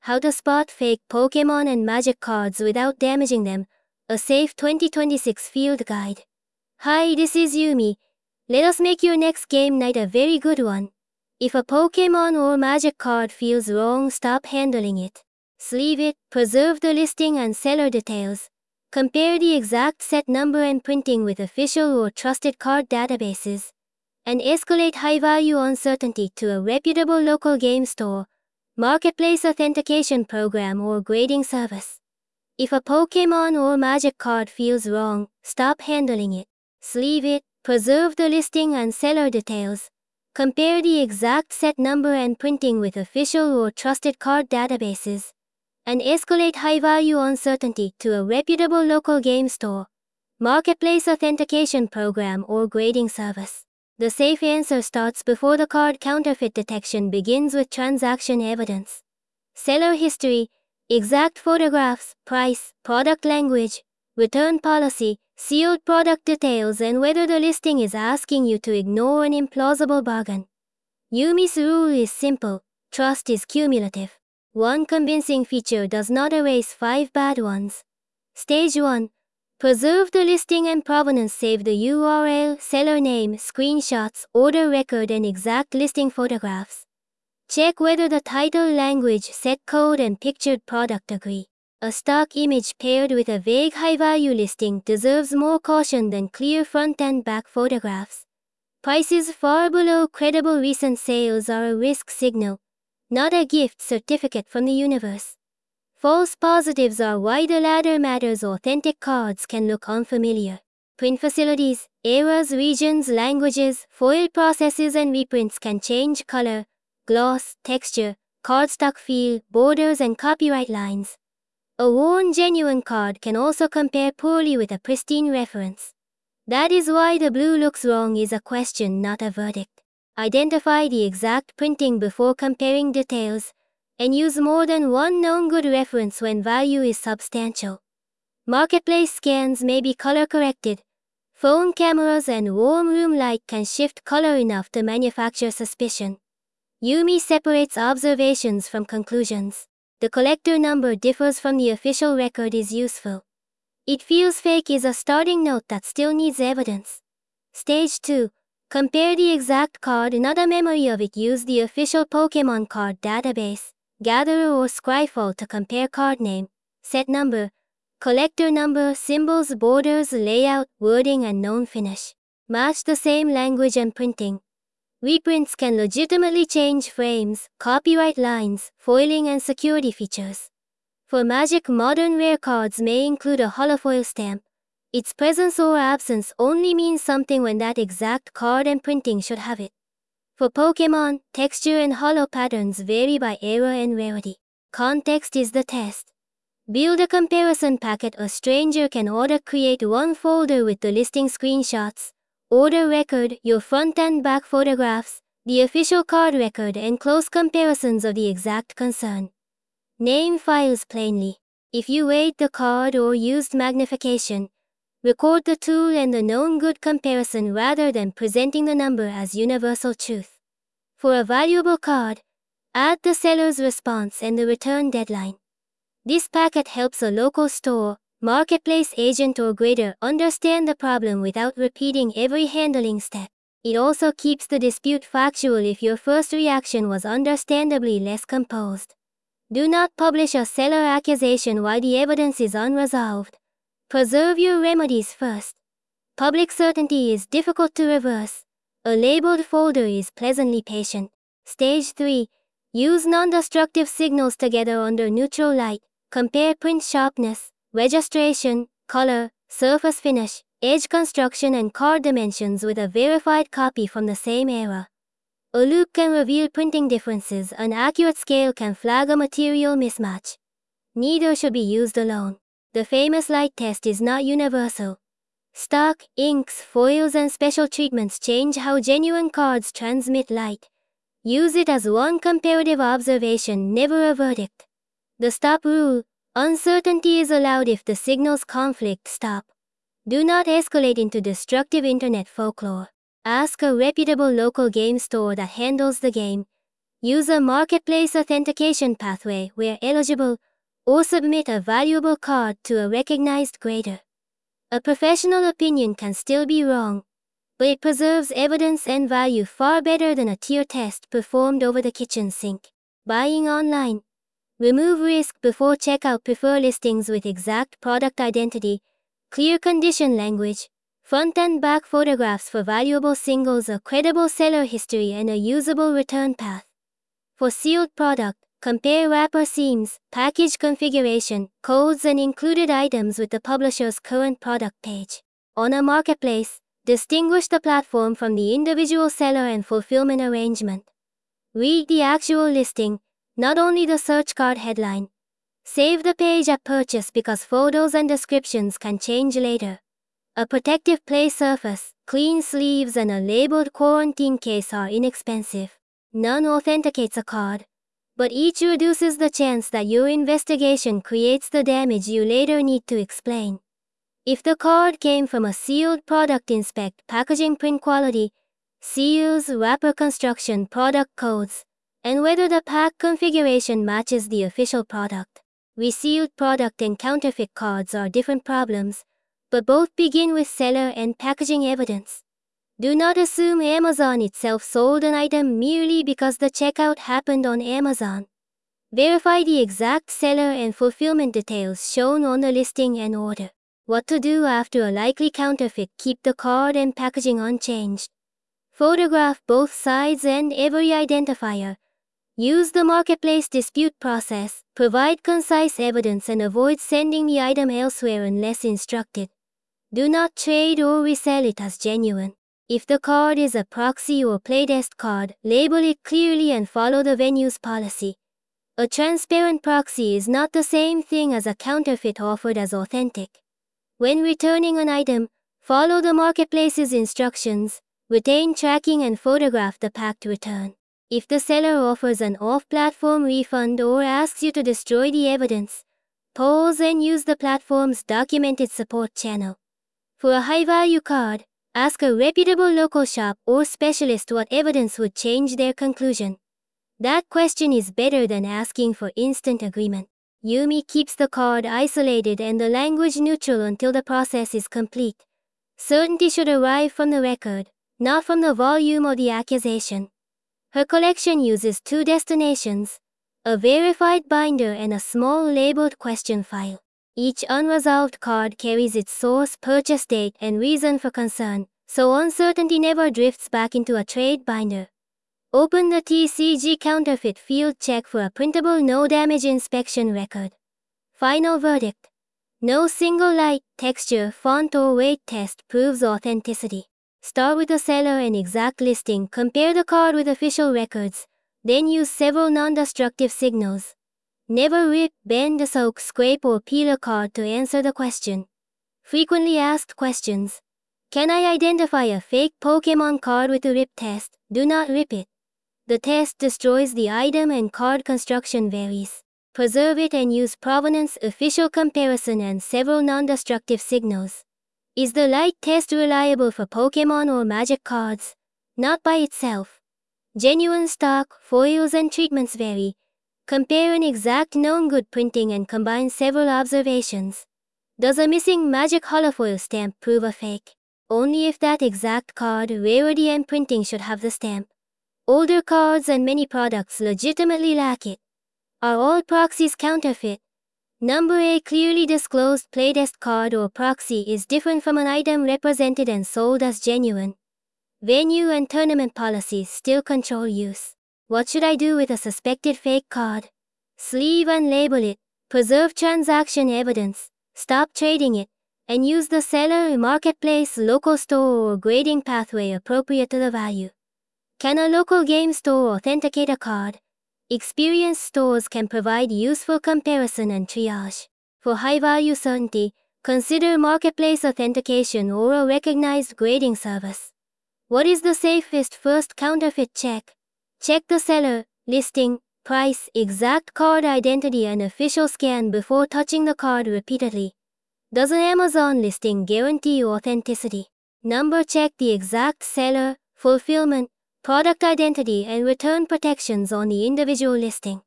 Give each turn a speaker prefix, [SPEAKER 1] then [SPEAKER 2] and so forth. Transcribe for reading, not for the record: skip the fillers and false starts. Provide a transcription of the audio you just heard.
[SPEAKER 1] How to spot fake Pokemon and Magic cards without damaging them. A safe 2026 field guide. Hi, this is Yumi. Let us make your next game night a very good one. If a Pokemon or Magic card feels wrong, stop handling it. Sleeve it, preserve the listing and seller details. Compare the exact set number and printing with official or trusted card databases. And escalate high-value uncertainty to a reputable local game store, marketplace authentication program or grading service. If a Pokemon or Magic card feels wrong, stop handling it. Sleeve it, preserve the listing and seller details. Compare the exact set number and printing with official or trusted card databases. And escalate high-value uncertainty to a reputable local game store, marketplace authentication program or grading service. The safe answer starts before the card counterfeit detection begins with transaction evidence. Seller history, exact photographs, price, product language, return policy, sealed product details, and whether the listing is asking you to ignore an implausible bargain. Yumi's rule is simple: trust is cumulative. One convincing feature does not erase 5 bad ones. Stage 1. Preserve the listing and provenance. Save the URL, seller name, screenshots, order record, and exact listing photographs. Check whether the title, language, set code, and pictured product agree. A stock image paired with a vague high-value listing deserves more caution than clear front and back photographs. Prices far below credible recent sales are a risk signal, not a gift certificate from the universe. False positives are why the latter matters. Authentic cards can look unfamiliar. Print facilities, eras, regions, languages, foil processes, and reprints can change color, gloss, texture, cardstock feel, borders, and copyright lines. A worn genuine card can also compare poorly with a pristine reference. That is why the blue looks wrong is a question, not a verdict. Identify the exact printing before comparing details, and use more than one known good reference when value is substantial. Marketplace scans may be color-corrected. Phone cameras and warm room light can shift color enough to manufacture suspicion. Yumi separates observations from conclusions. The collector number differs from the official record is useful. It feels fake is a starting note that still needs evidence. Stage 2. Compare the exact card, not a memory of it. Use the official Pokemon card database, Gatherer or Scryfall to compare card name, set number, collector number, symbols, borders, layout, wording, and known finish. Match the same language and printing. Reprints can legitimately change frames, copyright lines, foiling, and security features. For Magic, modern rare cards may include a holofoil stamp. Its presence or absence only means something when that exact card and printing should have it. For Pokemon, texture and holo patterns vary by era and rarity. Context is the test. Build a comparison packet. A stranger can order. Create one folder with the listing screenshots, order record, your front and back photographs, the official card record, and close comparisons of the exact concern. Name files plainly. If you weighed the card or used magnification, record the tool and the known good comparison rather than presenting the number as universal truth. For a valuable card, add the seller's response and the return deadline. This packet helps a local store, marketplace agent, or grader understand the problem without repeating every handling step. It also keeps the dispute factual if your first reaction was understandably less composed. Do not publish a seller accusation while the evidence is unresolved. Preserve your remedies first. Public certainty is difficult to reverse. A labeled folder is pleasantly patient. Stage 3. Use non-destructive signals together under neutral light. Compare print sharpness, registration, color, surface finish, edge construction, and card dimensions with a verified copy from the same era. A loop can reveal printing differences. An accurate scale can flag a material mismatch. Neither should be used alone. The famous light test is not universal. Stock, inks, foils, and special treatments change how genuine cards transmit light. Use it as one comparative observation, never a verdict. The stop rule: uncertainty is allowed if the signals conflict. Stop. Do not escalate into destructive internet folklore. Ask a reputable local game store that handles the game. Use a marketplace authentication pathway where eligible, or submit a valuable card to a recognized grader. A professional opinion can still be wrong, but it preserves evidence and value far better than a tier test performed over the kitchen sink. Buying online. Remove risk before checkout. Prefer listings with exact product identity, clear condition language, front and back photographs for valuable singles, a credible seller history, and a usable return path. For sealed product, compare wrapper seams, package configuration, codes, and included items with the publisher's current product page. On a marketplace, distinguish the platform from the individual seller and fulfillment arrangement. Read the actual listing, not only the search card headline. Save the page at purchase because photos and descriptions can change later. A protective play surface, clean sleeves, and a labeled quarantine case are inexpensive. None authenticates a card, but each reduces the chance that your investigation creates the damage you later need to explain. If the card came from a sealed product, inspect packaging, print quality, seals, wrapper construction, product codes, and whether the pack configuration matches the official product. Resealed product and counterfeit cards are different problems, but both begin with seller and packaging evidence. Do not assume Amazon itself sold an item merely because the checkout happened on Amazon. Verify the exact seller and fulfillment details shown on the listing and order. What to do after a likely counterfeit. Keep the card and packaging unchanged. Photograph both sides and every identifier. Use the marketplace dispute process. Provide concise evidence and avoid sending the item elsewhere unless instructed. Do not trade or resell it as genuine. If the card is a proxy or playtest card, label it clearly and follow the venue's policy. A transparent proxy is not the same thing as a counterfeit offered as authentic. When returning an item, follow the marketplace's instructions, retain tracking, and photograph the packed return. If the seller offers an off-platform refund or asks you to destroy the evidence, pause and use the platform's documented support channel. For a high-value card, ask a reputable local shop or specialist what evidence would change their conclusion. That question is better than asking for instant agreement. Yumi keeps the card isolated and the language neutral until the process is complete. Certainty should arrive from the record, not from the volume of the accusation. Her collection uses 2 destinations, a verified binder and a small labeled question file. Each unresolved card carries its source, purchase date, and reason for concern, so uncertainty never drifts back into a trade binder. Open the TCG counterfeit field. Check for a printable no damage inspection record. Final verdict. No single light, texture, font, or weight test proves authenticity. Start with the seller and exact listing. Compare the card with official records. Then use several non-destructive signals. Never rip, bend, soak, scrape, or peel a card to answer the question. Frequently asked questions. Can I identify a fake Pokemon card with a rip test? Do not rip it. The test destroys the item and card construction varies. Preserve it and use provenance, official comparison, and several non-destructive signals. Is the light test reliable for Pokemon or Magic cards? Not by itself. Genuine stock, foils, and treatments vary. Compare an exact known good printing and combine several observations. Does a missing Magic holofoil stamp prove a fake? Only if that exact card, rarity, and printing should have the stamp. Older cards and many products legitimately lack it. Are all proxies counterfeit? Number A clearly disclosed playtest card or proxy is different from an item represented and sold as genuine. Venue and tournament policies still control use. What should I do with a suspected fake card? Sleeve and label it, preserve transaction evidence, stop trading it, and use the seller, marketplace, local store, or grading pathway appropriate to the value. Can a local game store authenticate a card? Experienced stores can provide useful comparison and triage. For high-value certainty, consider marketplace authentication or a recognized grading service. What is the safest? First, counterfeit check. Check the seller, listing, price, exact card identity, and official scan before touching the card repeatedly. Does an Amazon listing guarantee authenticity? Number, check the exact seller, fulfillment, product identity and return protections on the individual listing.